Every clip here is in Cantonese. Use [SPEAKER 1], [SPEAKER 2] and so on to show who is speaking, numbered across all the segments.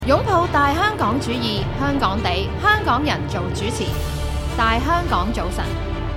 [SPEAKER 1] 擁抱大香港主義，香港地，香港人做主持。大香港早晨，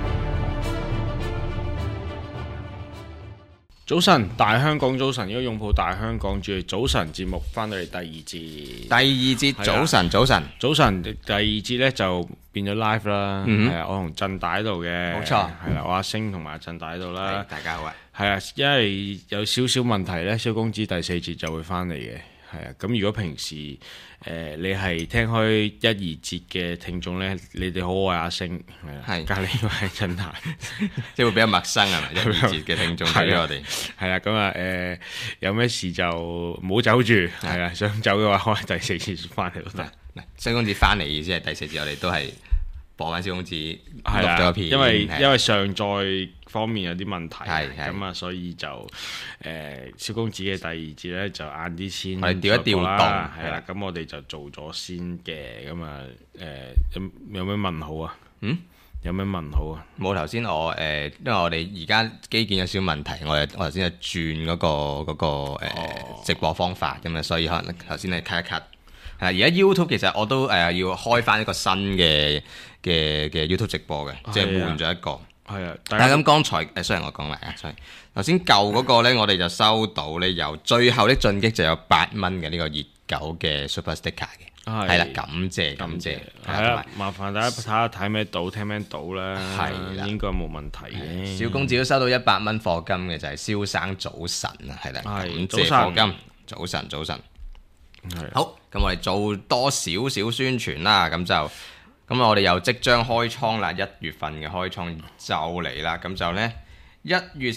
[SPEAKER 2] 早晨，大香港早晨，如果擁抱大香港主義早晨節目翻到嚟第二節。
[SPEAKER 3] 第二節早晨，
[SPEAKER 2] 早晨第二節呢就變咗 live 啦。係啊，我同振大喺度嘅，
[SPEAKER 3] 冇錯。
[SPEAKER 2] 係啦，我阿星同埋阿振大喺度啦。
[SPEAKER 3] 大家好啊。
[SPEAKER 2] 係啊，因為有少少問題呢，蕭公子第四節就會翻嚟嘅。係啊，咁如果平時你係聽開一二節嘅聽眾呢，你哋好，我係阿星，係隔離嗰係振大，
[SPEAKER 3] 即係會比較陌生係咪？一二節嘅聽眾對於我哋
[SPEAKER 2] 係啊，咁啊有咩事就唔好走住，係啊，想走嘅話，可能第四節翻嚟都得。
[SPEAKER 3] 蕭公子翻嚟意思係第四節，我哋都係播緊蕭公子錄咗片，
[SPEAKER 2] 因為上載方面有啲問題，咁啊，所以就蕭公子嘅第二節咧就晏啲先，
[SPEAKER 3] 我哋調一調動，
[SPEAKER 2] 係啦，咁我哋就做咗先嘅，咁啊有咩問號啊？有咩問號啊？
[SPEAKER 3] 冇，頭先我因為我哋而家基建有少少問題，我頭先就轉嗰個直播方法咁啊，所以可能頭先你 cut 一 cut。係，而家 YouTube 其實我都要開翻一個新嘅 YouTube 直播嘅，即係換咗一個。
[SPEAKER 2] 係啊，
[SPEAKER 3] 但係咁剛才雖然我講埋啊，所以頭先舊嗰個呢，我哋就收到呢，由最後的進擊就有8蚊嘅呢個熱狗嘅 Super Sticker 嘅。係啦，感謝。
[SPEAKER 2] 係啦，麻煩大家睇下睇咩到聽咩到啦，係啦，應該冇問題嘅。
[SPEAKER 3] 小公子都收到100蚊課金嘅，就係蕭生早晨啊，係啦，感謝課金，早晨。好，咁我哋做多少少宣傳啦，咁我哋又即將開倉啦，1月份嘅開倉就嚟啦，咁就呢1月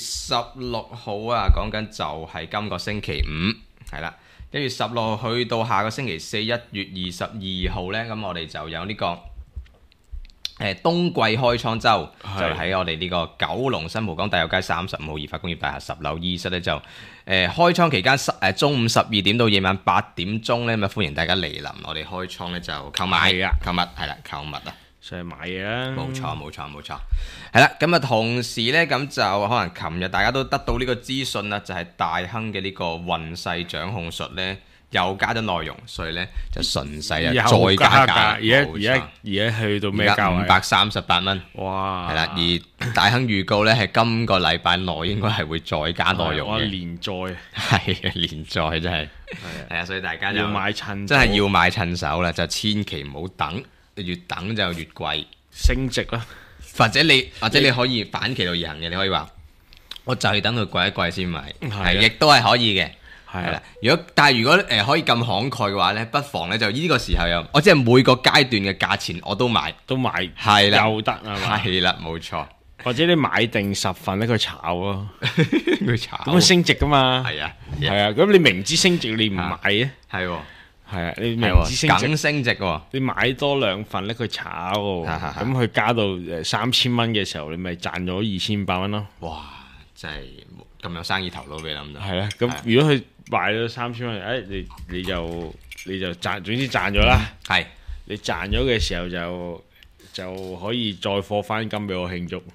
[SPEAKER 3] 16號啊，講緊就係今個星期五，係啦，1月16號去到下個星期四1月22號呢，咁我哋就有呢個冬季開倉周，就喺我哋呢個九龍新蒲崗大有街35號義發工業大廈10樓2室呢，就開倉期間中午12點到夜晚8點鐘呢，咁啊歡迎大家嚟臨我哋開倉呢，就購買購物啊，
[SPEAKER 2] 上去買嘢啦。
[SPEAKER 3] 冇錯，係啦，咁啊同時呢，咁就可能琴日大家都得到呢個資訊啦，就係大亨嘅呢個運勢掌控術呢，又加咗內容，所以呢就順勢再加價。
[SPEAKER 2] 而家去到咩價位
[SPEAKER 3] ？538蚊。哇！係啦，而大亨預告呢係今個禮拜內應該係會再加內容嘅。
[SPEAKER 2] 連載
[SPEAKER 3] 係連載真係係啊，所以大家就
[SPEAKER 2] 要買趁
[SPEAKER 3] 真係要買趁手啦，就千祈唔好等，越等就越貴
[SPEAKER 2] 升值啦。
[SPEAKER 3] 或者你可以反其道而行嘅，你可以話我就係等佢貴一貴先買，係亦都係可以嘅。係啦，但係如果可以咁慷慨嘅話呢，不妨呢就呢個時候我即係每個階段嘅價錢我都買，係啦，
[SPEAKER 2] 又得啊，
[SPEAKER 3] 係啦，冇錯。
[SPEAKER 2] 或者你買定10份呢，佢炒咯，
[SPEAKER 3] 佢炒，
[SPEAKER 2] 咁佢升值噶嘛，
[SPEAKER 3] 係啊，
[SPEAKER 2] 咁你明知升值你唔買嘅，
[SPEAKER 3] 係
[SPEAKER 2] 啊，你明知
[SPEAKER 3] 梗升值喎，
[SPEAKER 2] 你買多2份呢，佢炒，咁佢加到3000蚊嘅時候，你咪賺咗2800蚊咯。
[SPEAKER 3] 哇，真係咁有生意頭腦俾你諗到。
[SPEAKER 2] 係啦，咁如果佢賣咗3000蚊，你就賺，總之賺咗啦。
[SPEAKER 3] 係，你
[SPEAKER 2] 賺咗嘅時候就可以再貨翻金俾我慶祝。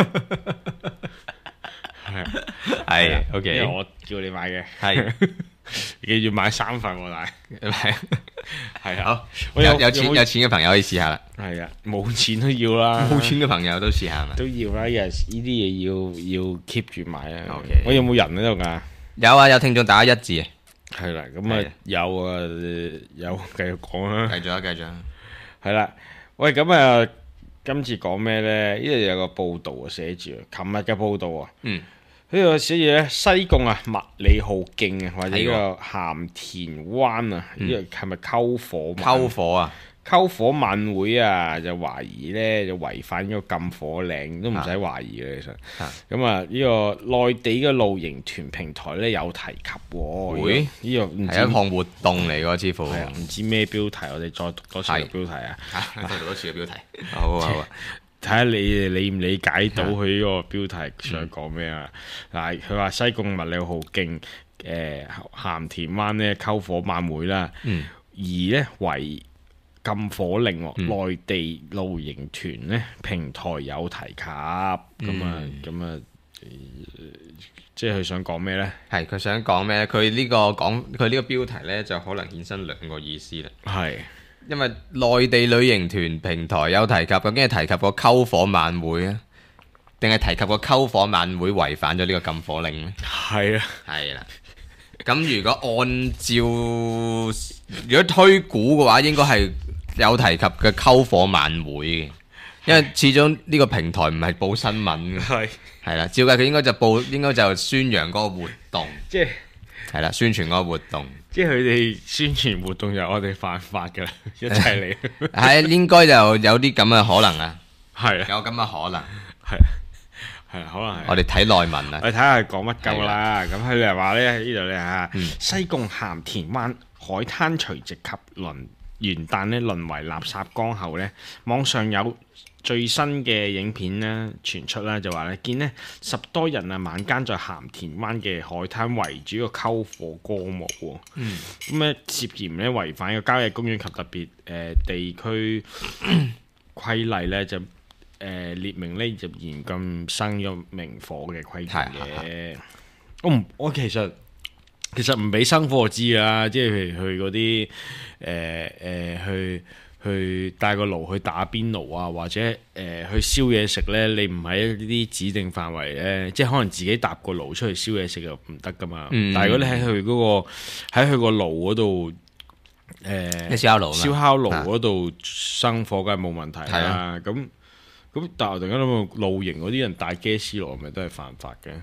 [SPEAKER 3] 係，OK，
[SPEAKER 2] 因為我叫你買嘅。
[SPEAKER 3] 係，
[SPEAKER 2] 記住買3份喎，但係
[SPEAKER 3] 好，有錢嘅朋友可以試下啦。
[SPEAKER 2] 係啊，冇錢都要啦。
[SPEAKER 3] 冇錢嘅朋友都試下嘛。
[SPEAKER 2] 都要啦，呢啲嘢要 keep 住買啊。
[SPEAKER 3] OK，
[SPEAKER 2] 我有冇人喺度㗎？
[SPEAKER 3] 有啊，有聽眾打1字啊。
[SPEAKER 2] 係啦，咁啊有啊，有繼續講啦。
[SPEAKER 3] 繼續。
[SPEAKER 2] 係啦，喂，咁啊，今次講咩呢？呢度有個報道啊，寫住琴日嘅報道啊。呢個寫住咧，西貢啊，麥理浩徑啊，或者呢個鹹田灣啊，呢個係咪篝火啊？篝火晚會啊，就懷疑咧就違反呢個禁火令，都唔使懷疑嘅其實。咁啊，呢個內地嘅露營團平台咧有提及喎。呢個唔知
[SPEAKER 3] 係一項活動嚟喎，似乎
[SPEAKER 2] 係啊，唔知咩標題，我哋再讀多次個標題啊。
[SPEAKER 3] 再讀多次個標題。好啊。
[SPEAKER 2] 睇下你理唔理解到佢呢個標題想講咩啊？嗱，佢話西貢麥理浩徑鹹田灣咧篝火晚會啦，而咧違禁火令喎，內地露營團咧平台有提及，咁啊即係佢想講咩呢？
[SPEAKER 3] 係佢想講咩？佢呢個標題呢，就可能衍生兩個意思啦。
[SPEAKER 2] 係
[SPEAKER 3] 因為內地旅行團平台有提及，究竟係提及過篝火晚會啊，定係提及過篝火晚會違反咗呢個禁火令呢？
[SPEAKER 2] 係啊，
[SPEAKER 3] 係啦。咁如果按照如果推估嘅話，應該係有提及嘅篝火晚會嘅，因為始終呢個平台唔係報新聞嘅，係啦。照計佢應該就宣揚嗰個活動，
[SPEAKER 2] 即係
[SPEAKER 3] 係啦，宣傳嗰個活動。
[SPEAKER 2] 即係佢哋宣傳活動就我哋犯法㗎啦，一齊嚟。
[SPEAKER 3] 係應該就有啲咁嘅可能啊，
[SPEAKER 2] 係啊，
[SPEAKER 3] 有咁嘅可能，
[SPEAKER 2] 係可能係。
[SPEAKER 3] 我哋睇內文啊，
[SPEAKER 2] 我哋睇下佢講乜鳩啦。咁佢哋話咧呢度咧嚇，西貢鹹田灣海灘除夕及元旦咧淪為垃圾缸後咧，網上有最新嘅影片咧傳出啦，就話咧見呢10多人啊晚間在鹹田灣嘅海灘圍住個篝火歌舞喎。咁咧涉嫌咧違反個郊野公園及特別地區規例咧就。列明呢就嚴禁生咗明火嘅規矩嘅。我其實唔俾生火我知啦，即係譬如去嗰啲去帶個爐去打邊爐啊，或者去燒嘢食呢，你唔喺呢啲指定範圍呢，即係可能自己搭個爐出去燒嘢食就唔得噶嘛。但係如果你喺佢個爐嗰度燒烤爐嗰度生火，梗係冇問題啦。咁但係我突然間諗到露營嗰啲人帶 gas 爐，係咪都係犯法嘅？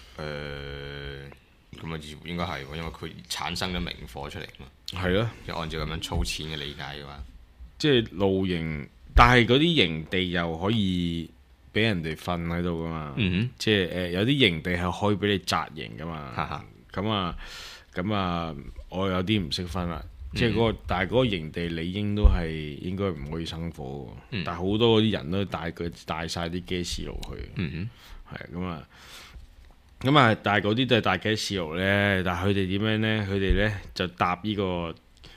[SPEAKER 3] 咁啊，應該係，因為佢產生咗明火出嚟嘛。係咯，就按照咁樣粗淺嘅理解嘅話，
[SPEAKER 2] 即係露營，但係嗰啲營地又可以俾人哋瞓喺度噶嘛。即係有啲營地係可以俾你紮營噶嘛。咁啊，我有啲唔識分啦。即係嗰個，但係嗰個營地理應都係應該唔可以生火嘅。但係好多嗰啲人都帶晒啲 gas 爐去。係咁啊，但係嗰啲都係帶 gas 爐咧。但係佢哋點樣咧？佢哋咧就搭呢個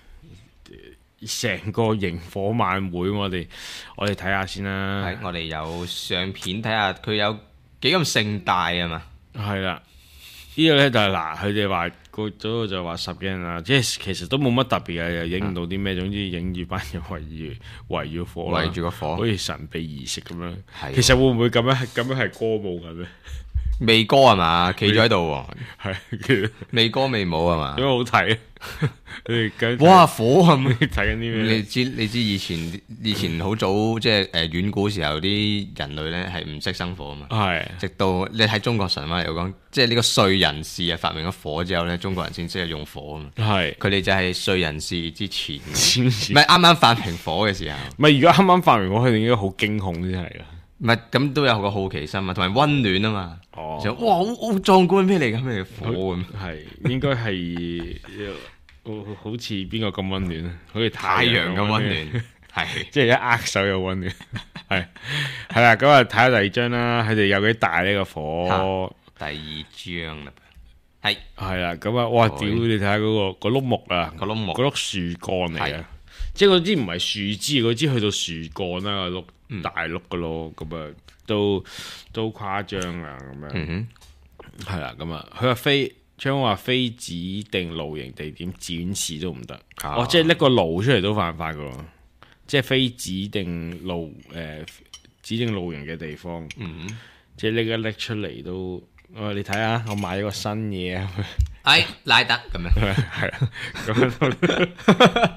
[SPEAKER 2] 成個營火晚會。我哋睇下先啦。
[SPEAKER 3] 係，我哋有相片睇下，佢有幾咁盛大啊嘛。
[SPEAKER 2] 係啦，呢個咧就係嗱，佢哋話。嗰度就話10幾人啦，即係其實都冇乜特別嘅，又影唔到啲咩，總之影住班人圍住火，
[SPEAKER 3] 圍住個火，
[SPEAKER 2] 好似神秘儀式咁樣。其實會唔會咁樣係歌舞嘅咩？
[SPEAKER 3] 未歌係嘛？企咗喺度喎，
[SPEAKER 2] 係
[SPEAKER 3] 未歌未舞係嘛？
[SPEAKER 2] 點解好睇？
[SPEAKER 3] 哇火咁
[SPEAKER 2] 睇緊啲咩？
[SPEAKER 3] 你知以前好早即係遠古時候啲人類咧係唔識生火啊嘛。係直到你喺中國神話嚟講，即係呢個燧人氏啊發明咗火之後咧，中國人先識用火啊嘛。係佢哋就係燧人氏之前，唔係啱啱發明火嘅時候。唔係如果啱啱發明火，佢哋應該好驚恐先係噶。唔係咁都有個好奇心啊，同埋溫暖啊嘛。就哇好壯觀咩嚟㗎？咩火咁？
[SPEAKER 2] 係應該係好似邊個咁溫暖啊？好似太陽咁溫暖，係即係一握手又溫暖。係啦，咁啊睇下第二張啦。佢哋有幾大呢個火？
[SPEAKER 3] 第二張啦，
[SPEAKER 2] 係啦。咁啊，哇！屌你睇下嗰個碌木啊，嗰碌樹幹嚟啊！即係嗰支唔係樹枝，嗰支去到樹幹啦，碌大碌噶咯，咁啊都誇張啊，咁樣係啦，咁啊佢話非指定露營地點展示都唔得，即係拎個爐出嚟都犯法噶，即係非指定露營嘅地方，即係拎出嚟都，你睇下，我買咗個新嘢啊，
[SPEAKER 3] 拉得咁樣，
[SPEAKER 2] 係啦，咁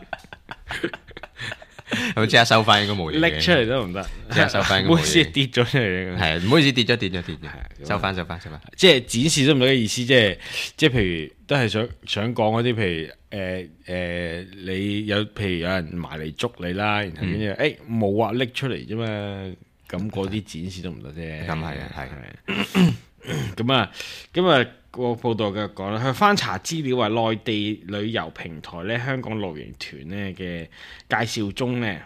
[SPEAKER 3] 咁即刻收翻應該冇嘢，
[SPEAKER 2] 拎出嚟都唔得，
[SPEAKER 3] 即刻收翻。
[SPEAKER 2] 唔好意思跌咗出嚟，係
[SPEAKER 3] 唔好意思跌咗，收翻。
[SPEAKER 2] 即係展示都唔得嘅意思，即係譬如都係想講嗰啲，譬如你譬如有人埋嚟捉你啦，然後跟住冇話拎出嚟啫嘛，咁嗰啲展示都唔得啫。
[SPEAKER 3] 咁係啊，係。
[SPEAKER 2] 咁啊。個報道嘅講啦，佢翻查資料話，內地旅遊平台咧，香港露營團咧嘅介紹中咧，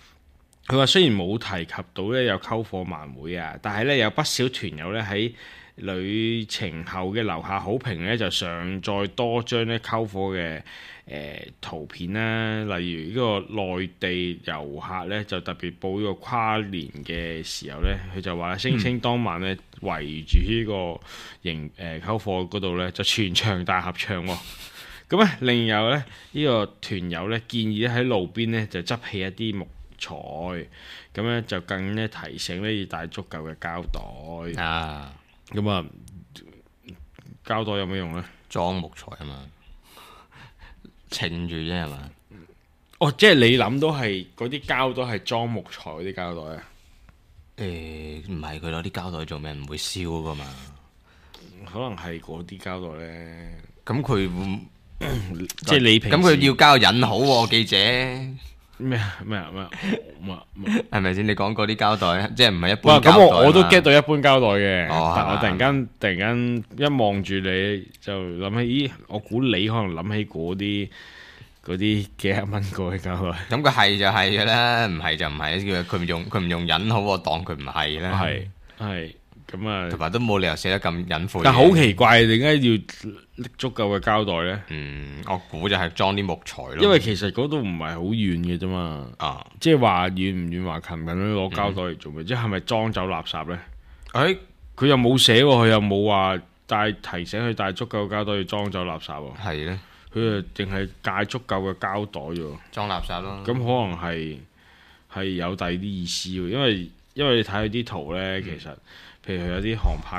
[SPEAKER 2] 佢話雖然冇提及到咧有篝火晚會啊，但係咧有不少團友咧喺旅程後嘅留下好評呢，就上載多張呢篝火嘅圖片啦。例如呢個內地遊客呢，就特別報呢個跨年嘅時候呢，佢就話聲稱當晚呢，圍住呢個篝火嗰度呢，就全場大合唱喎。咁咧，另有咧呢個團友咧建議咧喺路邊咧就執起一啲木材，咁咧就更咧提醒咧要帶足夠嘅膠袋啊。咁啊，膠袋有咩用咧？
[SPEAKER 3] 裝木材啊嘛，稱住啫係嘛？
[SPEAKER 2] 哦，即係你諗到係嗰啲膠袋係裝木材嗰啲膠袋啊？
[SPEAKER 3] 唔係，佢攞啲膠袋做咩？唔會燒噶嘛？
[SPEAKER 2] 可能係嗰啲膠袋咧。
[SPEAKER 3] 咁佢
[SPEAKER 2] 即係你平時
[SPEAKER 3] 咁佢要交引號喎，記者
[SPEAKER 2] 咩？
[SPEAKER 3] 係咪先？你講嗰啲膠袋，即係唔係一般膠袋？
[SPEAKER 2] 咁我都 get 到一般膠袋嘅，但我突然間一望住你就諗起，咦？我估你可能諗起嗰啲幾廿蚊個嘅膠袋。
[SPEAKER 3] 咁佢係就係嘅啦，唔係就唔係。佢唔用引號，我當佢唔係啦。
[SPEAKER 2] 係咁啊，
[SPEAKER 3] 同埋都冇理由寫得咁隱晦。
[SPEAKER 2] 但好奇怪，點解要拎足夠嘅膠袋呢？
[SPEAKER 3] 我估就係裝啲木材咯。
[SPEAKER 2] 因為其實嗰度唔係好遠嘅啫嘛。即係話遠唔遠，話近唔近攞膠袋嚟做咩？即係咪裝走垃圾呢？佢又冇寫喎，佢又冇話提醒佢帶足夠膠袋要裝走垃圾喎。
[SPEAKER 3] 係咧，
[SPEAKER 2] 佢就淨係帶足夠嘅膠袋喎。
[SPEAKER 3] 裝垃圾咯。
[SPEAKER 2] 咁可能係有第二啲意思喎，因為你睇佢啲圖呢，其實。譬如佢有啲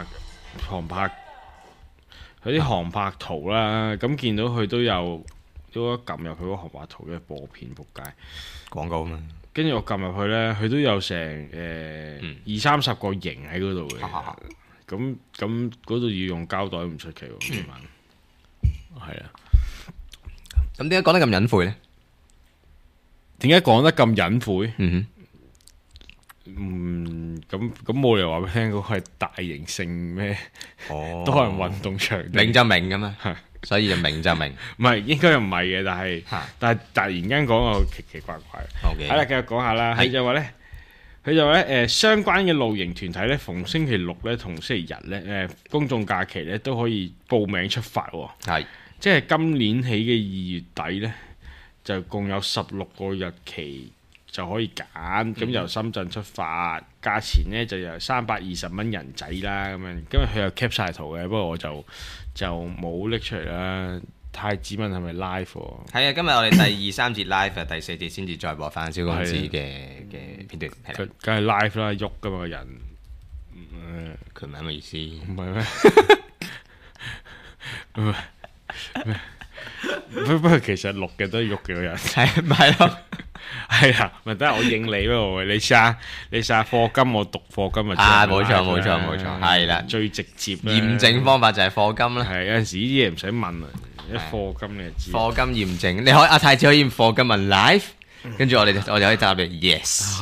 [SPEAKER 2] 航拍圖啦，咁見到佢都一撳入去嗰個航拍圖嘅播片仆街
[SPEAKER 3] 廣告嘛。跟
[SPEAKER 2] 住我撳入去呢，佢都有成20-30個型喺嗰度嘅。咁嗰度要用膠袋唔出奇喎。係啊。
[SPEAKER 3] 咁點解講得咁隱晦呢？
[SPEAKER 2] 點解講得咁隱晦？咁冇理由話俾你聽，嗰個係大型性咩？多人運動場，
[SPEAKER 3] 明就明咁嘛，所以就明就明。
[SPEAKER 2] 唔係，應該又唔係嘅，但係突然間講個奇奇怪怪。好啦，繼續講下啦。佢就話咧，相關嘅露營團體咧，逢星期六咧同星期日咧，公眾假期咧都可以報名出發喎。即係今年起嘅2月底咧，就共有16個日期。就可以揀，咁由深圳出發，價錢呢就由320蚊人仔啦咁樣。因為佢又 cap 晒圖嘅，不過我就冇拎出嚟啦。太子問係咪 live？
[SPEAKER 3] 係啊，今日我哋第2、3節 live，第4節先至再播翻蕭公子嘅片段。
[SPEAKER 2] 佢梗係 live 啦，喐噶嘛個人。
[SPEAKER 3] 佢唔係咁嘅意思。
[SPEAKER 2] 唔係咩？不過其實錄嘅都係喐嘅個人。
[SPEAKER 3] 係咪係咯？
[SPEAKER 2] 係啊，咪得我應你喎，你試下課金，我讀課金啊！
[SPEAKER 3] 冇錯，係啦，
[SPEAKER 2] 最直接
[SPEAKER 3] 驗證方法就係課金啦。
[SPEAKER 2] 係有陣時呢啲嘢唔使問啊，一課金你就知。
[SPEAKER 3] 課金驗證，你可以阿太子可以課金問 live，跟住我就可以答你 yes。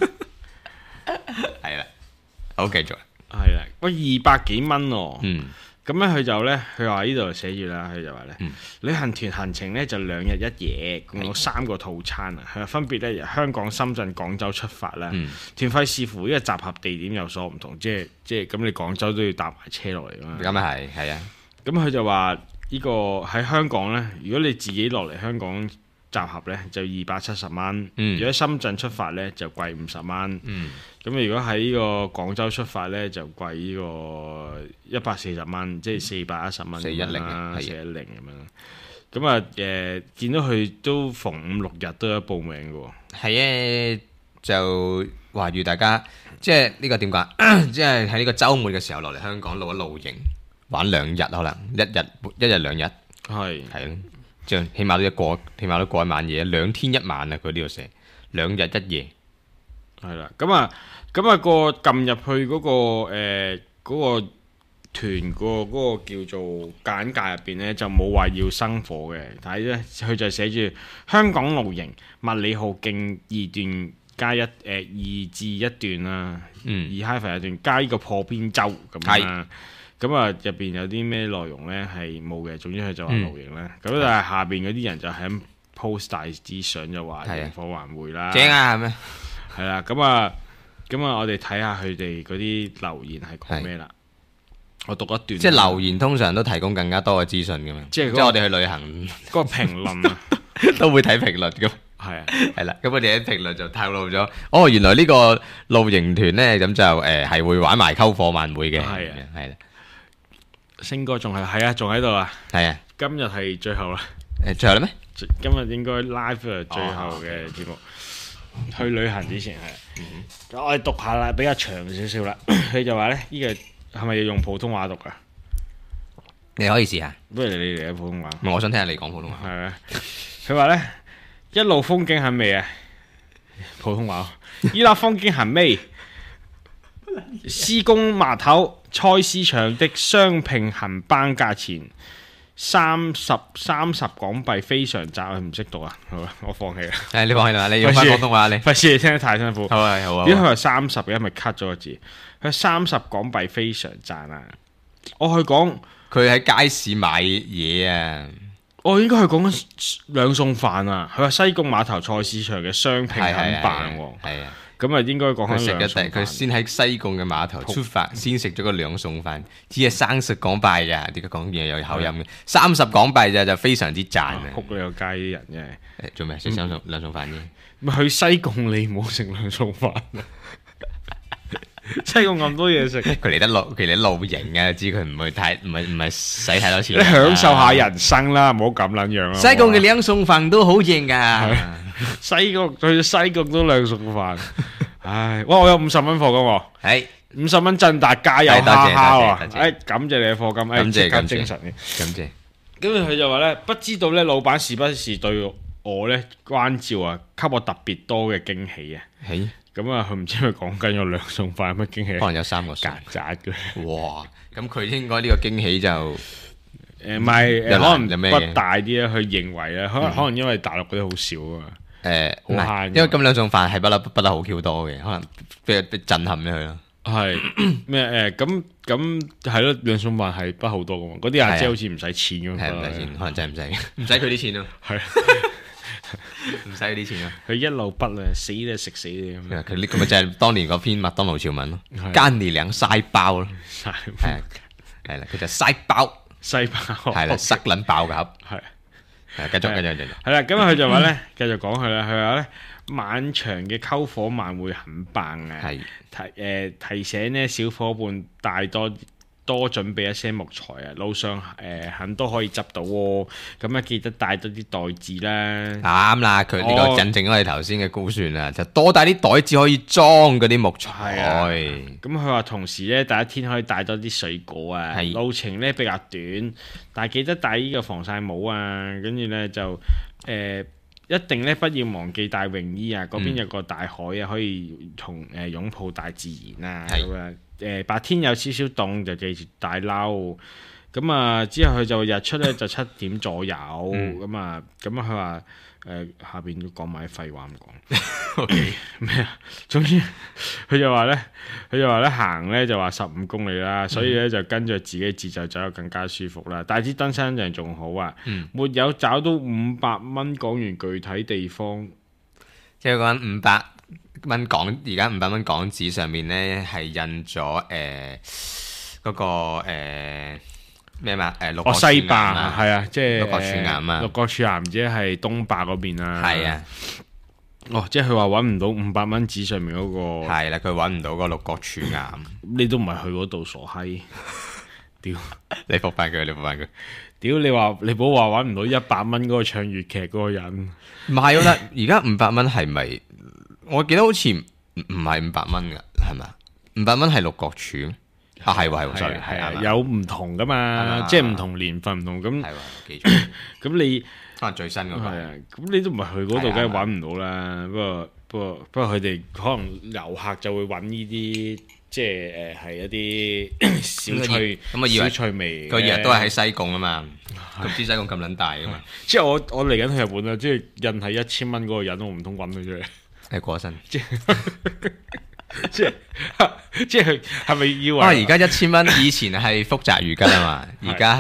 [SPEAKER 3] 係啦，好繼續。
[SPEAKER 2] 係啦，喂，200幾蚊喎。咁咧佢話呢度寫住啦，佢就話咧，旅行團行程咧就2日1夜，共有3個套餐啊。佢分別咧由香港、深圳、廣州出發啦。團費視乎呢個集合地點有所唔同，即係咁你廣州都要搭埋車落嚟嘛。
[SPEAKER 3] 咁啊係啊。
[SPEAKER 2] 咁佢就話呢個喺香港咧，如果你自己落嚟香港集合咧就270蚊，如果深圳出發咧就貴50蚊。咁如果喺呢個廣州出發咧，就貴呢個140蚊，即係410蚊啦，410咁樣。咁啊見到佢都逢5、6日都有報名嘅喎。
[SPEAKER 3] 係啊，就話預大家即係呢個點講？即係喺呢個週末嘅時候落嚟香港露一露營，玩2日可能一日2日。係咯，即係起碼都過一晚夜，2天1晚啊！佢呢度寫2日1夜。
[SPEAKER 2] 係啦，咁啊個撳入去嗰個團嗰個叫做簡介入邊呢，就冇話要生火嘅，但係呢，佢就寫住香港露營麥理浩徑2段加2至1段啦，2-1段加呢個破邊洲咁啦。咁啊入邊有啲咩內容呢？係冇嘅，總之佢就話露營啦。咁但係下邊嗰啲人就係咁 post 大啲相，就話營火還會啦。
[SPEAKER 3] 正啊，係咩？
[SPEAKER 2] 係啦，咁啊，我哋睇下佢哋嗰啲留言係講咩啦。 我讀一段，
[SPEAKER 3] 即係留言通常都提供更加多嘅資訊㗎嘛。即係我哋去旅行
[SPEAKER 2] 嗰個評論啊，
[SPEAKER 3] 都會睇評論㗎。
[SPEAKER 2] 係啊，
[SPEAKER 3] 係啦，咁我哋喺評論就透露咗，原來呢個露營團咧，咁就係會玩埋篝火晚會嘅。係啊，係啦。
[SPEAKER 2] 星哥仲係仲喺度啊。係啊，今日係最後啦。
[SPEAKER 3] 最後啦咩？
[SPEAKER 2] 今日應該 live 係最後嘅節目。去旅行之前係，我哋讀下啦，比較長少少啦。佢就話咧，呢個係咪要用普通話讀噶？
[SPEAKER 3] 你可以試下。
[SPEAKER 2] 不如你嚟嘅普通話。
[SPEAKER 3] 我想聽下你講普通話。
[SPEAKER 2] 係啊。佢話咧，一路風景很美啊。普通話。依家風景很美。施工碼頭菜市場的雙拼航班價錢30港幣，非常窄，我唔識讀啊，好啊，我放棄啦。
[SPEAKER 3] 你放棄啦，你用翻廣東話你。
[SPEAKER 2] 費事你聽得太辛苦。好啊，好啊。點解佢話30嘅？因為 cut 咗個字。佢30港幣非常賺啊！我去講
[SPEAKER 3] 佢喺街市買嘢啊。
[SPEAKER 2] 我應該係講緊兩餸飯啊。佢話西貢碼頭菜市場嘅雙拼航班喎。係啊。咁啊，應該講緊兩餸飯。佢先喺西貢嘅碼頭出發，先食咗個兩餸飯，只係30港幣咋？點解講嘢有口音嘅？30港幣咋就非常之賺啊！仆你個街啲人真係做咩食兩餸飯啫？咪去西貢你唔好食兩餸飯啊！西貢咁多嘢食，佢嚟得露營啊！知佢唔係使太多錢。你享受下人生啦，唔好咁撚樣咯。西貢嘅兩餸飯都好正噶。西貢去西貢都兩餸飯，唉！哇，我有50蚊課金喎，係50蚊振達加油哈哈喎，感謝你嘅課金，感謝精神嘅，感謝。咁佢就話咧，不知道咧，老闆是不是對我咧關照啊，給我特別多嘅驚喜啊？係咁啊，佢唔知佢講緊有兩餸飯有乜驚喜？可能有3個曱甴嘅。哇！咁佢應該呢個驚喜就。唔係可能不大啲啊，佢認為咧，可能因為大陸嗰啲好少啊。好慳，因為咁兩餸飯係不得好 Q 多嘅，可能俾震撼咗佢咯。係咩？咁係咯，兩餸飯係不好多噶嘛。嗰啲阿姐好似唔使錢咁，係唔使錢，可能真係唔使佢啲錢咯。係唔使佢啲錢啊！佢一路不啊，死都食死你咁樣。佢呢個咪就係當年嗰篇麥當勞潮文咯，奸你兩腮包咯，係啦，佢就腮包，係啦，塞撚爆嘅盒，係。繼續。係啦，咁佢就話咧，繼續講佢啦。佢話咧，漫長嘅篝火晚會很棒啊！係提醒呢小伙伴帶多準備一些木材啊，路上很多可以執到喎。咁啊，記得帶多啲袋子啦。啱啦，佢呢個引證咗我哋頭先嘅估算啊，就多帶啲袋子可以裝嗰啲木材。咁佢話同時咧，第一天可以帶多啲水果啊。路程咧比較短，但係記得帶呢個防曬帽啊。跟住咧就一定咧不要忘記帶泳衣啊。嗰邊有個大海啊，可以同擁抱大自然啊。咁啊。白天有少少凍就記住帶褸，咁啊之後佢就日出咧就7點左右，咁佢話下邊都講埋啲廢話唔講，OK 咩啊？總之佢就話咧行咧就話15公里啦，所以咧就跟住自己節奏走得更加舒服啦。帶支登山杖仲好啊，沒有找到500蚊，講完具體地方，即係講500蚊港，而家500蚊港紙上面咧係印咗嗰個咩嘛？六角西壩啊，係啊，即係六角柱岩啊，六角柱岩即係東壩嗰邊啊，係啊。即係佢話揾唔到500蚊紙上面嗰個，係啦，佢揾唔到個六角柱岩，你都唔係去嗰度傻閪，屌！你覆返佢，屌！你話你唔好話揾唔到100蚊嗰個唱粵劇嗰個人，唔係我覺得而家500蚊係咪？我記得好似唔係500蚊噶，係咪？500蚊係六角柱啊，係喎，sorry，係啊，有唔同噶嘛，即係唔同年份唔同咁。係喎，記住。咁你可能最新嗰個係啊，咁你都唔係去嗰度，梗係揾唔到啦。不過佢哋可能遊客就會揾呢啲，即係係一啲小趣咁啊，小趣味。佢日都係喺西貢啊嘛，咁知西貢咁撚大噶嘛。即係我嚟緊去日本啊，即係印係1000蚊嗰個人，我唔通揾佢出嚟？係過身，即係係咪要話？而家1000蚊，以前係福澤諭吉啊嘛，而家係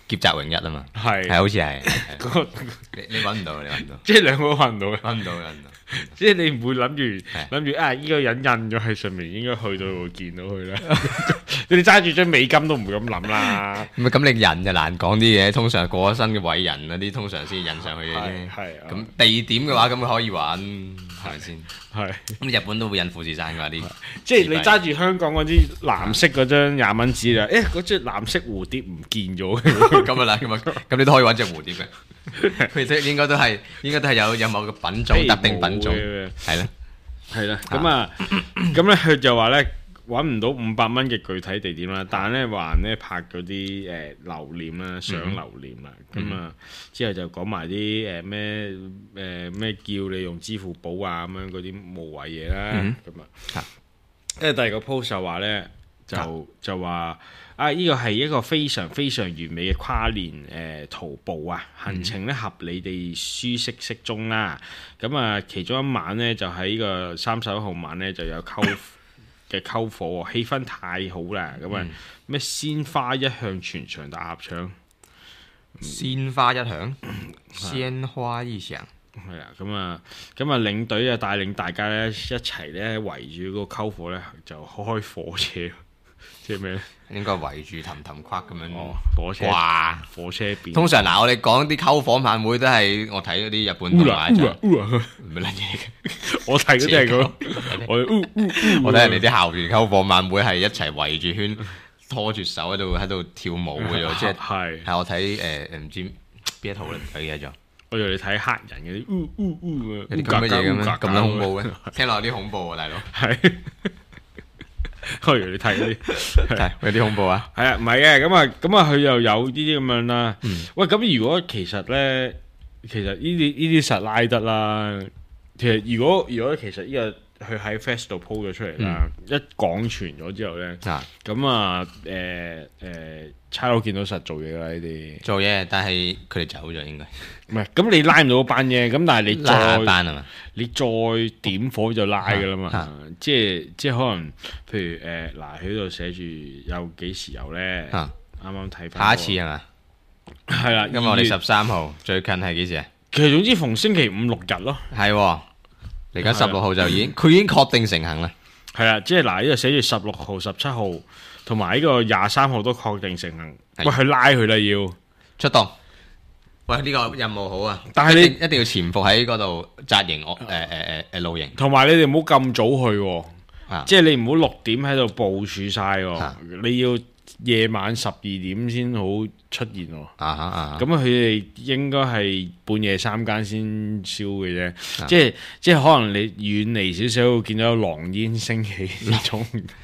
[SPEAKER 3] 劫宅榮一啊嘛，
[SPEAKER 2] 係
[SPEAKER 3] 好似係。
[SPEAKER 2] 嗰
[SPEAKER 3] 你揾唔到，
[SPEAKER 2] 即係兩個都揾唔到嘅，
[SPEAKER 3] 揾唔到。
[SPEAKER 2] 即係你唔會諗住啊！呢個人印咗喺上面，應該去到會見到佢啦。你揸住張美金都唔會咁諗啦。
[SPEAKER 3] 咁你人就難講啲嘢，通常過咗身嘅偉人嗰啲，通常先印上去嘅啫。
[SPEAKER 2] 係
[SPEAKER 3] 咁地點嘅話，咁佢可以揾係咪先？
[SPEAKER 2] 係
[SPEAKER 3] 咁日本都會印富士山㗎啲。
[SPEAKER 2] 即係你揸住香港嗰啲藍色嗰張20蚊紙啦，嗰隻藍色蝴蝶唔見咗。
[SPEAKER 3] 咁啊啦，咁你都可以揾隻蝴蝶嘅。佢哋應該都係有某個品種特定品種係啦，
[SPEAKER 2] 咁咧佢就話咧揾唔到500蚊嘅具體地點啦，但係咧話人咧拍嗰啲留念啦，相留念啦，咁之後就講埋啲咩叫你用支付寶啊咁樣嗰啲無謂嘢啦，咁因為第二個 post 就話咧就話。呢個係一個非常非常完美嘅跨年徒步啊！行程咧合理地舒適適中啦。咁其中一晚呢，就喺呢個31號晚呢，就有篝火喎，氣氛太好啦！咁咩鮮花一向全場大合唱，
[SPEAKER 3] 鮮花一響，鮮花一響。
[SPEAKER 2] 係啊，咁領隊帶領大家咧一齊咧圍住個篝火咧就開火車。即係咩咧？
[SPEAKER 3] 應該圍住氹氹框咁樣。
[SPEAKER 2] 火車
[SPEAKER 3] 哇！
[SPEAKER 2] 火車邊。通
[SPEAKER 3] 常我哋講啲篝火晚會都係我睇嗰啲日本動畫就唔係撚嘢嘅。
[SPEAKER 2] 我睇嗰啲係咁。
[SPEAKER 3] 我睇人哋啲校園篝火晚會係一齊圍住圈，拖住手喺度跳舞嘅啫。即係我睇唔知邊一套咧，唔記得咗。
[SPEAKER 2] 我以為你睇黑人嗰啲
[SPEAKER 3] 有啲咁嘅嘢嘅咩？咁撚恐怖嘅，聽落有啲恐怖啊，大佬。係。
[SPEAKER 2] 我以為你睇嗰啲
[SPEAKER 3] 有啲恐怖啊！
[SPEAKER 2] 係啊，唔係嘅，咁佢又有呢啲咁樣啦。喂，咁如果其實呢啲實拉得啦。其實如果其實呢個佢喺 Fest 度 po 咗出嚟啦，一廣傳咗之後呢，咁差佬見到實做嘢啦呢啲。做嘢，但係佢哋走咗應該。唔係，咁你拉唔到班啫。咁但係你再班啊嘛，你再點火就拉噶啦嘛。即係可能，譬如嗱喺度寫住有幾時有咧？啱啱睇翻。下一次係嘛？係啦，今日我哋13號，最近係幾時啊？其實總之逢星期5、6日咯。係，而家16號就已經，佢已經確定成行啦。係啊，即係嗱，呢度寫住16號、17號，同埋呢個23號都確定成行。喂，去拉佢啦，要出動。喂，呢個任務好啊！但係你一定要潛伏喺嗰度紮營，露營。同埋你哋唔好咁早去，即係你唔好6點喺度部署晒，你要夜晚12點先好出現。咁佢哋應該係半夜3更先燒嘅啫，即係可能你遠離少少會見到有狼煙升起呢種。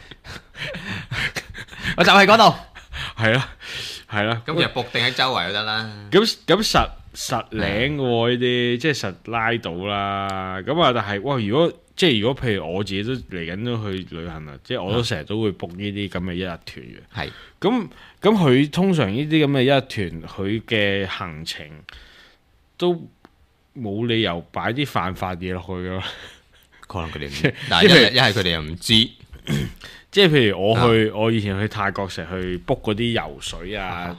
[SPEAKER 2] 我就喺嗰度，係啦。係啦，咁就伏定喺周圍就得啦。咁實領嘅喎呢啲，即係實拉到啦。咁但係哇，如果譬如我自己都嚟緊都去旅行啦，即係我都成日都會 book 呢啲咁嘅一日團嘅。係。咁佢通常呢啲咁嘅一日團，佢嘅行程都冇理由擺啲犯法嘢落去噶。可能佢哋，但係一係佢哋又唔知。即係譬如我以前去泰國成日去 book 嗰啲游水啊，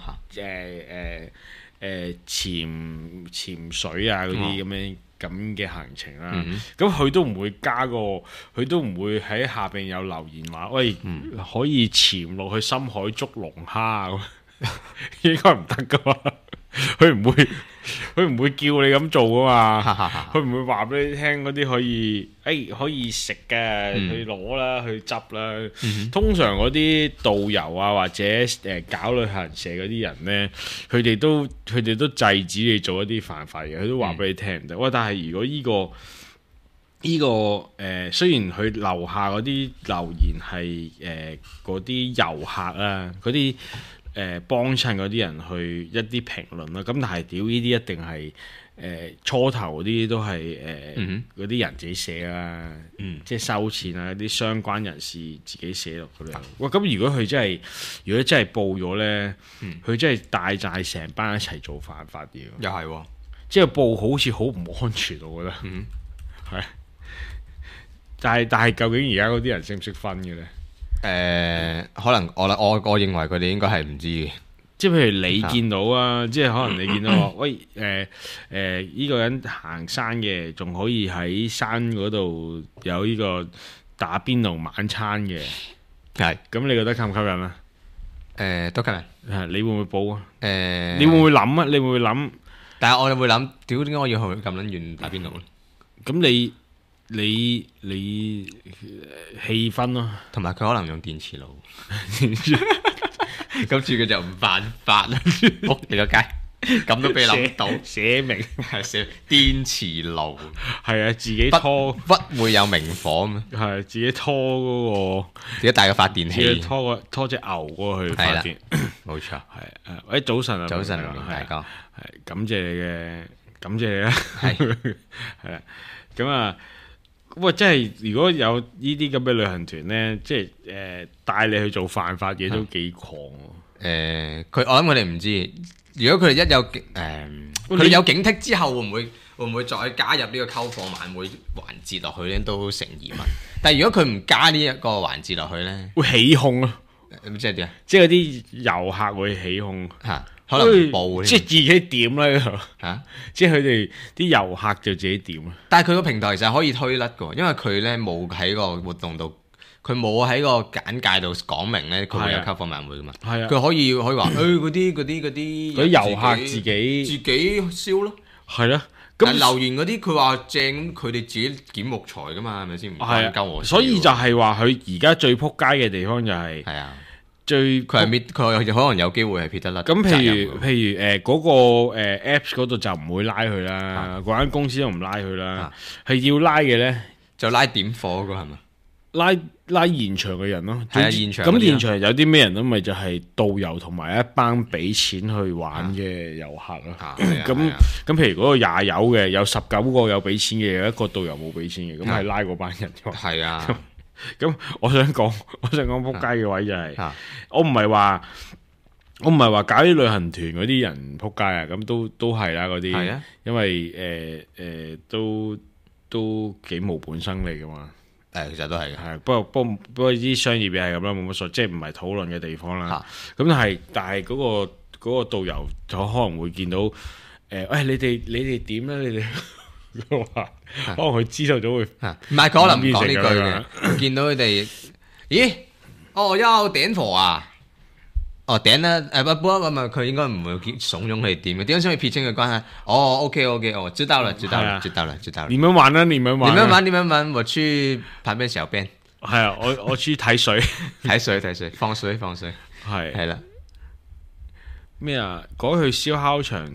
[SPEAKER 2] 潛水啊嗰啲咁嘅行程啦。咁佢都唔會佢都唔會喺下邊有留言話，喂，可以潛落去深海捉龍蝦咁，應該唔得噶嘛。佢唔會叫你咁做噶嘛，佢唔會話俾你聽嗰啲可以食嘅，去攞啦，去執啦。通常嗰啲導遊啊或者搞旅行社嗰啲人呢，佢哋都制止你做一啲犯法嘢，佢都話俾你聽唔得。喂，但係如果呢個雖然佢樓下嗰啲留言係嗰啲遊客啊嗰啲。幫襯嗰啲人去一啲評論啦，咁但係屌呢啲一定係初頭嗰啲都係嗰啲人自己寫啦，即係收錢啊啲相關人士自己寫落去。哇！咁如果真係報咗呢，佢真係帶晒成班一齊做犯法嘢。又係，即係報好似好唔安全，我覺得。係。但係究竟而家嗰啲人識唔識分嘅呢？可能我認為佢哋應該係唔知嘅， 即係譬如你見到啊，即係可能你見到話，喂呢個人行山嘅，仲可以喺山嗰度有呢個打邊爐晚餐嘅，
[SPEAKER 3] 係
[SPEAKER 2] 咁你覺得吸唔吸引啊？
[SPEAKER 3] 都吸引。
[SPEAKER 2] 係你會唔會報啊？你會唔會諗啊？你會唔會諗？
[SPEAKER 3] 但係我哋會諗，屌點解我要去咁撚遠打邊爐咧？
[SPEAKER 2] 咁你氣氛咯，
[SPEAKER 3] 同埋佢可能用電磁爐，咁住佢就唔犯法啦！仆你個街，咁都俾你諗到，
[SPEAKER 2] 寫明
[SPEAKER 3] 係寫電磁爐，
[SPEAKER 2] 係啊，自己拖
[SPEAKER 3] 不會有明火咩？
[SPEAKER 2] 係自己拖嗰個，
[SPEAKER 3] 自己帶個發電器，
[SPEAKER 2] 拖隻牛過去發電，
[SPEAKER 3] 冇錯，
[SPEAKER 2] 係喂早晨啊，
[SPEAKER 3] 早晨大哥，
[SPEAKER 2] 係感謝你嘅，感謝你啦，係啦，咁啊。喂，即係如果有呢啲咁嘅旅行團呢，即係帶你去做犯法嘢都幾狂喎。
[SPEAKER 3] 我諗佢哋唔知，如果佢哋一有佢哋有警惕之後，會唔會再加入呢個篝火晚會環節落去呢？都成疑問。但係如果佢唔加呢一個環節落去呢，
[SPEAKER 2] 會起哄咯。
[SPEAKER 3] 即係點啊？
[SPEAKER 2] 即係嗰啲遊客會起哄
[SPEAKER 3] 嚇。可能報
[SPEAKER 2] 即係自己點啦嚇，即係佢哋啲遊客就自己點啦。
[SPEAKER 3] 但係佢個平台其實可以推甩嘅，因為佢咧冇喺個活動度，佢冇喺個簡介度講明咧佢會有篝火晚會噶嘛。係啊，佢可以話嗰啲
[SPEAKER 2] 遊客自己
[SPEAKER 3] 燒咯。
[SPEAKER 2] 係咯，
[SPEAKER 3] 咁留言嗰啲佢話正，佢哋自己撿木材噶嘛，係咪先？唔關鳩我事。
[SPEAKER 2] 所以就係話佢而家最撲街嘅地方就係
[SPEAKER 3] 係啊。
[SPEAKER 2] 佢
[SPEAKER 3] 可能有機會係撇得甩。
[SPEAKER 2] 咁譬如嗰個Apps 嗰度就唔會拉佢啦，嗰間公司都唔拉佢啦，係要拉嘅咧
[SPEAKER 3] 就拉點火嗰個係咪？
[SPEAKER 2] 拉現場嘅人咯。
[SPEAKER 3] 係啊，現場。
[SPEAKER 2] 咁現場有啲咩人咯？咪就係導遊同埋一班俾錢去玩嘅遊客咯。咁譬如嗰個20有嘅，有19個有俾錢嘅，有一個導遊冇俾錢嘅，咁係拉嗰班人。
[SPEAKER 3] 係啊。
[SPEAKER 2] 咁我想講仆街嘅位就係，我唔係話搞啲旅行團嗰啲人仆街啊，咁都係啦嗰啲，因為都幾無本生利噶嘛。
[SPEAKER 3] 其實都係嘅。係，
[SPEAKER 2] 不過啲商業嘢係咁啦，冇乜所謂，即係唔係討論嘅地方啦。咁但係嗰個導遊就可能會見到，喂你哋點咧？你哋可能佢知道咗會，
[SPEAKER 3] 唔係佢可能唔講呢句嘅，見到佢哋，咦？要點火啊？點啦，不過佢應該唔會慫恿佢哋點嘅，點樣先可以撇清佢關係？OK，知道了。你們玩啊？你們玩，我去旁邊小便。
[SPEAKER 2] 係啊，我去睇水，
[SPEAKER 3] 放水，係啦。
[SPEAKER 2] 咩啊？改去燒烤場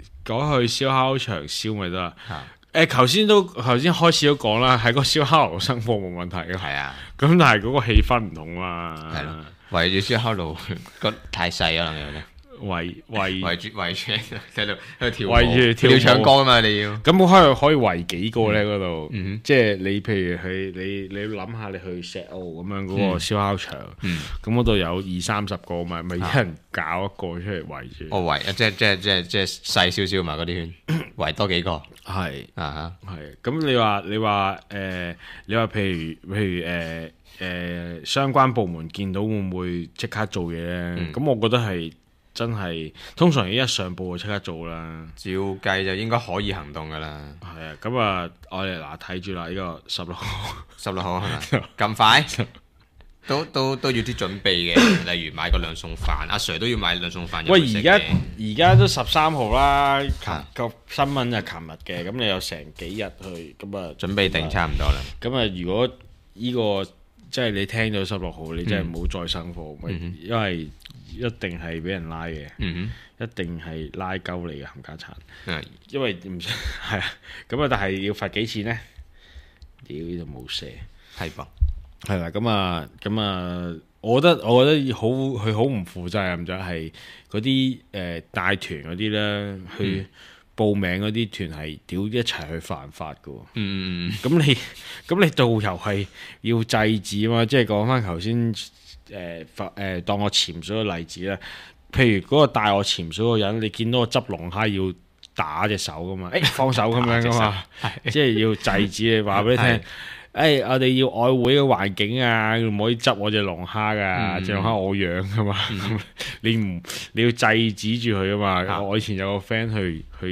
[SPEAKER 2] 燒咪得啦。頭先開始都講啦，喺個燒烤爐生火冇問題嘅。係啊，咁但係嗰個氣氛唔同啊。係咯，
[SPEAKER 3] 圍住燒烤爐，覺得太細可能有咧。
[SPEAKER 2] 圍住
[SPEAKER 3] 喺度跳唱歌啊嘛，你要。
[SPEAKER 2] 咁我可以圍幾個咧嗰度？即係你譬如你諗下，你去石澳咁樣嗰個燒烤場，咁嗰度有20-30個咪一人搞一個出嚟圍住。
[SPEAKER 3] 即係細少少嘛嗰啲圈，圍多幾個。係
[SPEAKER 2] 係。咁你話譬如相關部門見到會唔會即刻做嘢咧？咁我覺得係。真係通常一上報就即刻做啦，
[SPEAKER 3] 照計就應該可以行動噶啦。
[SPEAKER 2] 係啊，咁啊，我哋睇住啦，呢個16號
[SPEAKER 3] 係咪咁快？都要啲準備嘅，例如買個兩餸飯，阿 Sir 都要買兩餸飯。
[SPEAKER 2] 喂，而家都13號啦，個新聞就琴日嘅，咁你有成幾日去，咁啊
[SPEAKER 3] 準備定差唔多啦。
[SPEAKER 2] 咁啊，如果呢個即係你聽到16號，你真係唔好再生火，因為一定係俾人拉嘅，一定係拉鳩你嘅冚家鏟。因為唔係啊，咁啊，但係要罰幾錢呢？屌就冇寫，
[SPEAKER 3] 係噃，
[SPEAKER 2] 係啦，咁啊，我覺得佢好唔負責任就係嗰啲帶團嗰啲咧，去報名嗰啲團係屌一齊去犯法嘅。咁你導遊係要制止啊嘛，即係講翻頭先。當我潛水嘅例子啦，譬如嗰個帶我潛水嗰個人，你見到我執龍蝦要打隻手噶嘛，放手咁樣噶嘛，即係要制止你，話俾你聽， 我哋要愛護呢個環境啊，唔可以執我隻龍蝦噶，隻龍蝦我養噶嘛，你要制止住佢啊嘛。我以前有個 friend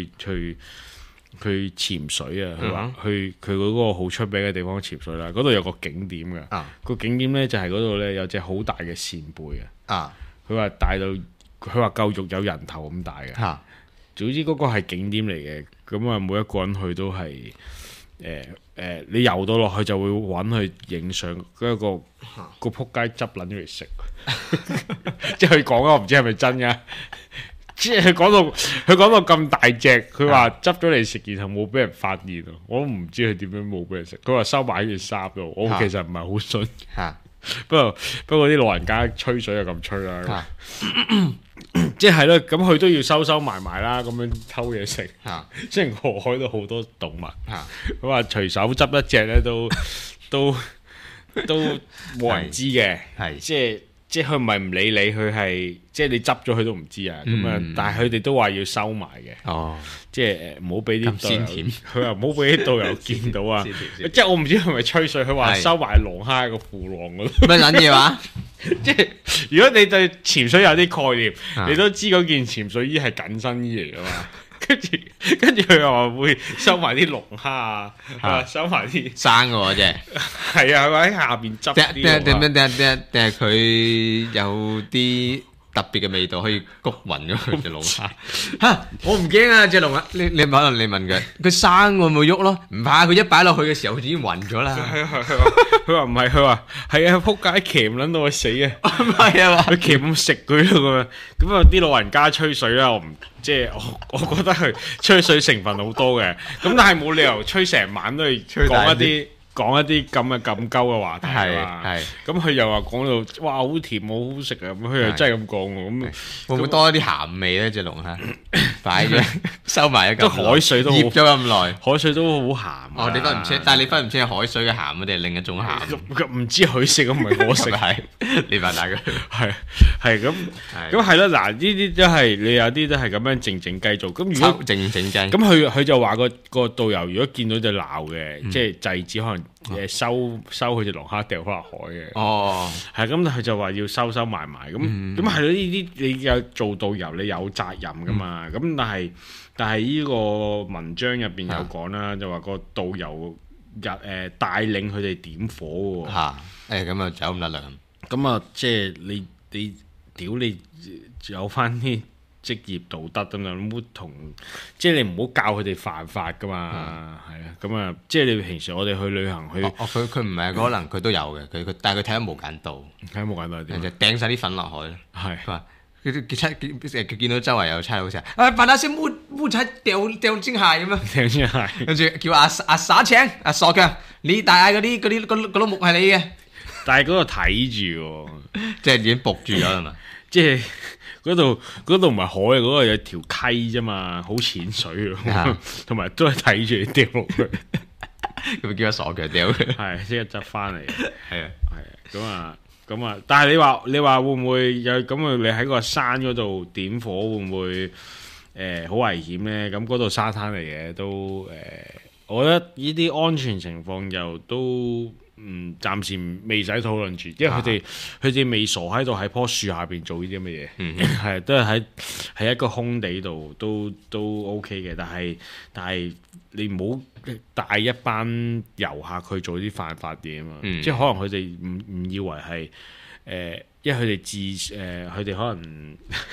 [SPEAKER 2] 去潛水啊，佢話去佢嗰個好出名嘅地方潛水啦，嗰度有個景點嘅，個景點咧就係嗰度咧有隻好大嘅扇貝啊，佢話大到佢話夠肉有人頭咁大嘅，總之嗰個係景點嚟嘅，咁啊每一個人去都係你游到落去就會揾佢影相，嗰個仆街執撚咗嚟食，即係佢講啊，我唔知係咪真噶。即係佢講到咁大隻，佢話執咗嚟食，然後冇俾人發現啊！我都唔知佢點樣冇俾人食。佢話收埋喺件衫度，我其實唔係好信。不過啲老人家吹水就咁吹啦。即係咯，咁佢都要收埋啦，咁樣偷嘢食。雖然河海都好多動物，佢話隨手執一隻咧都冇人知嘅。即係佢唔係唔理你，佢係即係你執咗佢都唔知啊。咁啊，但係佢哋都話要收埋嘅。即係唔好俾啲導遊，佢話唔好俾啲導遊見到啊。即係我唔知係咪吹水，佢話收埋龍蝦喺個褲浪嗰度。
[SPEAKER 3] 咩撚嘢話？
[SPEAKER 2] 即係如果你對潛水有啲概念，你都知嗰件潛水衣係緊身衣嚟噶嘛。跟住佢又話會收埋啲龍蝦啊，收埋啲
[SPEAKER 3] 生嘅喎，即係
[SPEAKER 2] 係啊，佢喺下邊執啲。
[SPEAKER 3] 定係佢有啲特別嘅味道，可以谷暈咗佢隻龍蝦。我唔驚啊，隻龍蝦。你可能你問佢生會唔會喐咯？唔怕，佢一擺落去嘅時候，佢已經暈咗啦。
[SPEAKER 2] 佢話唔係，佢話係啊，仆街鉗撚到佢死啊！
[SPEAKER 3] 唔係啊嘛，
[SPEAKER 2] 佢鉗食佢咯咁啊！啲老人家吹水啦，我覺得佢吹水成分好多嘅，咁但係冇理由吹成晚都係講一啲咁嘅咁鳩嘅話題啊！咁佢又話講到哇好甜好好食啊！咁佢又真係咁講喎，咁
[SPEAKER 3] 會唔會多一啲鹹味咧？隻龍蝦擺咗收埋一嚿，
[SPEAKER 2] 海水都
[SPEAKER 3] 醃咗咁耐，
[SPEAKER 2] 海水都好鹹。
[SPEAKER 3] 你分唔清，但係你分唔清係海水嘅鹹定係另一種鹹？
[SPEAKER 2] 唔知佢食咁唔係我食，
[SPEAKER 3] 係你問下佢。
[SPEAKER 2] 係咁係啦。嗱呢啲都係你有啲都係咁樣靜靜雞做。咁如果
[SPEAKER 3] 靜靜雞，
[SPEAKER 2] 咁佢就話個導遊如果見到就鬧嘅，即係制止可能。收佢隻龍蝦掉翻落海嘅，係咁，佢就話要收埋咁係咯。呢啲你有做導遊，你有責任噶嘛？咁但係呢個文章入邊有講啦，就話個導遊帶領佢哋點火喎。
[SPEAKER 3] 咁啊走咁得啦。
[SPEAKER 2] 咁啊，即係你屌你有翻啲職業道德咁樣，即係你唔好教佢哋犯法噶嘛，係啊，咁啊，即係你平時我哋去旅行去，
[SPEAKER 3] 佢唔係可能佢都有嘅，但係佢睇下無間道，就掟晒啲粉落海，係佢話佢見到周圍有差佬成，把那些木材掉進海咁樣，
[SPEAKER 2] 掉進海，
[SPEAKER 3] 跟住叫阿傻青阿傻強，你大嗌嗰啲木係你嘅，
[SPEAKER 2] 但係嗰度睇住，
[SPEAKER 3] 即係已經仆住咗啦嘛，
[SPEAKER 2] 即係。嗰度唔係海，嗰度有條溪啫嘛，好淺水啊，同埋都係睇住你掉落去，
[SPEAKER 3] 咁叫阿傻嘅掉，
[SPEAKER 2] 係即刻執翻嚟，係啊，咁啊，但係你話會唔會有咁啊？你喺個山嗰度點火會唔會好危險咧？咁嗰度沙灘嚟嘅都我覺得呢啲安全情況又都。暫時未使討論住，因為佢哋未傻喺度喺棵樹下邊做呢啲咁嘅嘢，係都係喺一個空地度都 OK 嘅，但係你唔好帶一班遊客去做啲犯法嘢啊嘛，即係可能佢哋唔以為係因為佢哋佢哋可能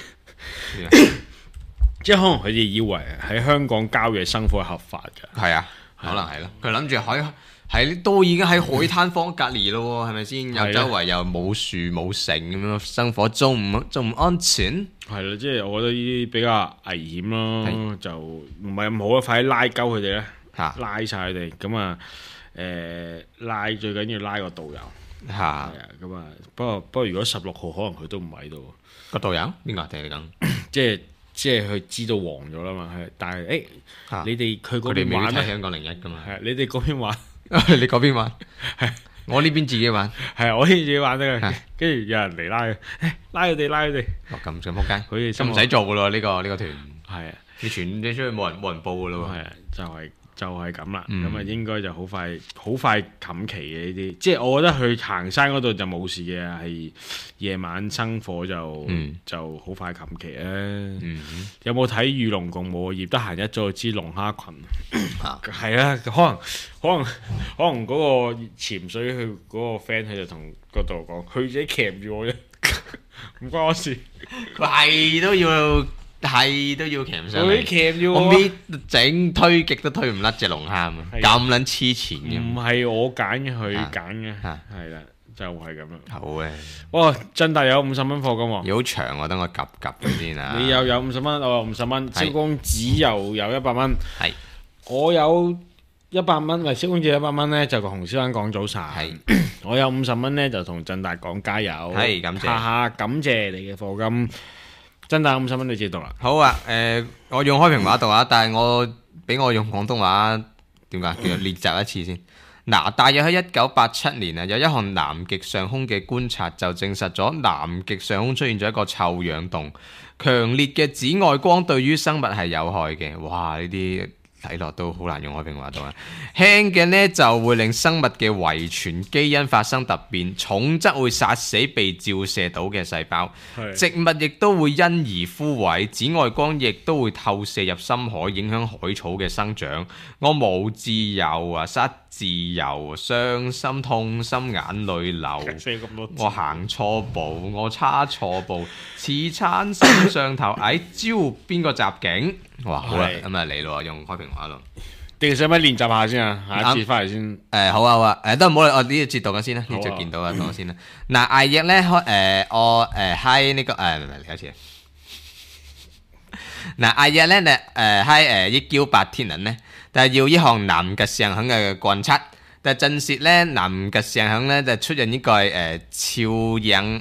[SPEAKER 2] 即係可能佢哋以為喺香港郊野生活係合法嘅，
[SPEAKER 3] 係啊，可能係咯，佢諗住喺都已經喺海灘坊隔離咯，係咪先？又周圍又冇樹冇城咁樣生火，仲唔安全？
[SPEAKER 2] 係啦，即係我覺得呢啲比較危險咯，就唔係咁好啊！快啲拉鳩佢哋咧，拉晒佢哋咁啊！拉最緊要拉個導遊係啊，咁啊！不過如果16號可能佢都唔喺度，
[SPEAKER 3] 個導遊邊個聽你講？
[SPEAKER 2] 即係佢知道黃咗啦嘛，係，但係你哋佢嗰邊玩咧，
[SPEAKER 3] 香港01噶嘛，
[SPEAKER 2] 係你哋嗰邊玩。
[SPEAKER 3] 你嗰邊玩，係我呢邊自己玩，
[SPEAKER 2] 係我呢邊自己玩得嘅。跟住有人嚟拉佢，拉佢哋。
[SPEAKER 3] 咁想仆街，
[SPEAKER 2] 佢哋
[SPEAKER 3] 唔使做噶咯呢個團，
[SPEAKER 2] 係啊，
[SPEAKER 3] 你傳咗出去冇人報噶咯，
[SPEAKER 2] 係啊，就係就係咁啦，咁啊應該就好快冚期嘅呢啲，即係我覺得去行山嗰度就冇事嘅，係夜晚生火就好快冚期啊！有冇睇《與龍共舞》業得閒一早就知龍蝦群係啊，可能嗰個潛水去嗰個 friend 佢就同嗰度講，佢自己鉗住我啫，唔關我事，
[SPEAKER 3] 佢係都要鉗上嚟，
[SPEAKER 2] 鉗住
[SPEAKER 3] 我搣整推極都推唔甩隻龍蝦啊！咁撚黐纏嘅，
[SPEAKER 2] 唔係我揀嘅，佢揀嘅，係啦，就係咁啦。
[SPEAKER 3] 好嘅，
[SPEAKER 2] 哇！真大有50蚊課金喎，
[SPEAKER 3] 好長喎，等我夾佢先啊！
[SPEAKER 2] 你又有50蚊，我有50蚊，蕭公子又有100蚊，
[SPEAKER 3] 係
[SPEAKER 2] 我有100蚊，喂，蕭公子100蚊咧就同洪先生講早晨，我有50蚊咧就同振達講加油，
[SPEAKER 3] 係感謝，
[SPEAKER 2] 感謝你嘅課金。真係50蚊你知道啦。
[SPEAKER 3] 好啊，我用開平話讀啊，但係俾我用廣東話點解？叫做練習一次先。嗱，大約喺1987年啊，有一項南極上空嘅觀察就證實咗南極上空出現咗一個臭氧洞，強烈嘅紫外光對於生物係有害嘅。哇！呢啲睇落都好難用開平話讀啊。輕嘅呢就會令生物嘅遺傳基因發生突變，重則會殺死被照射到嘅細胞，植物亦都會因而枯萎，紫外光亦都會透射入深海，影響海草嘅生長。我冇自由啊，失自由，傷心痛心眼淚流，我行錯步，我差錯步，似撐心上頭，招邊個襲警？哇，好啦，咁啊嚟咯，用開平話咯。
[SPEAKER 2] 定使唔使練習下先啊？下一節翻嚟先。
[SPEAKER 3] 好啊，都唔好啦，我呢個節讀緊先啦，呢就見到啦，講先啦。嗱，艾亦咧，我喺呢個唔係嚟一次。嗱，艾亦咧，喺1987年咧，但係要一項南極上空嘅觀察，但係震懾咧南極上空咧就出現呢個超氧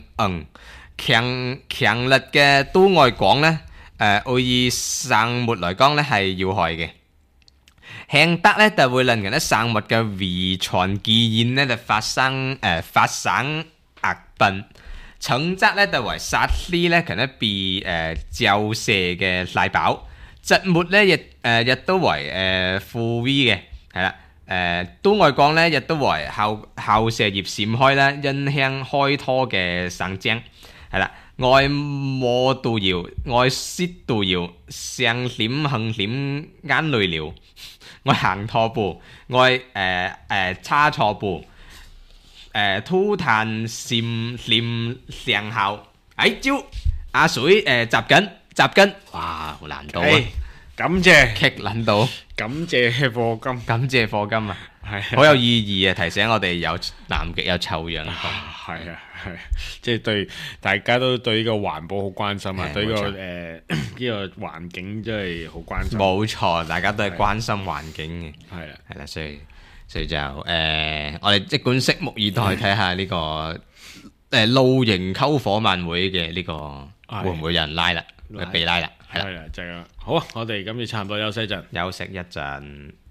[SPEAKER 3] 強烈嘅都外光咧，會以生物嚟講咧係有害嘅。輕得咧就會令人咧生物嘅遺傳基因咧就發生惡變，重則咧就為殺死咧可能被照射嘅細胞，植物咧亦都為富 V 嘅，係啦，都外光咧亦都為後射葉閃開啦，影響開拖嘅生長，係啦。愛摸都要，愛舌都要，上臉橫臉眼淚流，我行錯步，我差錯步，吐痰閃臉上後，招阿水集緊，哇好難到啊！
[SPEAKER 2] 感謝
[SPEAKER 3] 棘撚到，
[SPEAKER 2] 感謝課金啊！
[SPEAKER 3] 係好有意義啊！提醒我哋有南極有臭氧。
[SPEAKER 2] 係即係對大家都對呢個環保好關心啊，對呢個呢個環境真係好關心。冇
[SPEAKER 3] 錯，大家都係關心環境嘅。係啦，所以就我哋即管拭目以待，睇下呢個露營篝火晚會嘅呢個會唔會有人拉啦，被拉啦，係啦，
[SPEAKER 2] 就係啦。好啊，我哋今次差唔多休息一陣。